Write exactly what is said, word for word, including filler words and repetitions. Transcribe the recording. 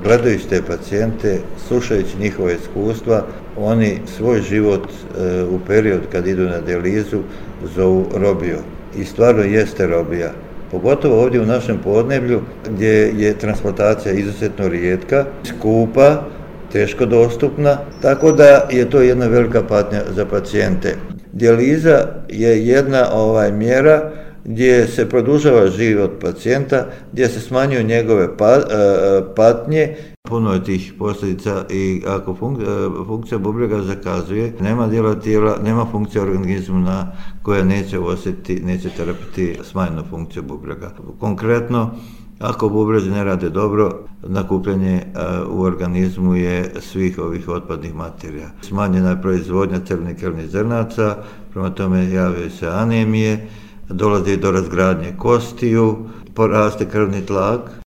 gledajući te pacijente, slušajući njihova iskustva, oni svoj život e, u period kad idu na dijalizu zovu robijom. I stvarno jeste robija. Pogotovo ovdje u našem podneblju gdje je transplantacija izuzetno rijetka, skupa, teško dostupna, tako da je to jedna velika patnja za pacijente. Dijaliza je jedna ovaj, mjera gdje se produžava život pacijenta, gdje se smanjuju njegove patnje. Puno je tih posljedica i ako funkcija bubrega zakazuje, nema dijela tijela, nema funkcija organizmu na koja neće osjetiti, neće terapiti smanjenu funkciju bubrega. Konkretno, ako bubrezi ne rade dobro, nakupljanje u organizmu je svih ovih otpadnih materija. Smanjena je proizvodnja crvenih krvnih zrnaca, prema tome javljaju se anemije, dolazi do razgradnje kostiju, poraste krvni tlak.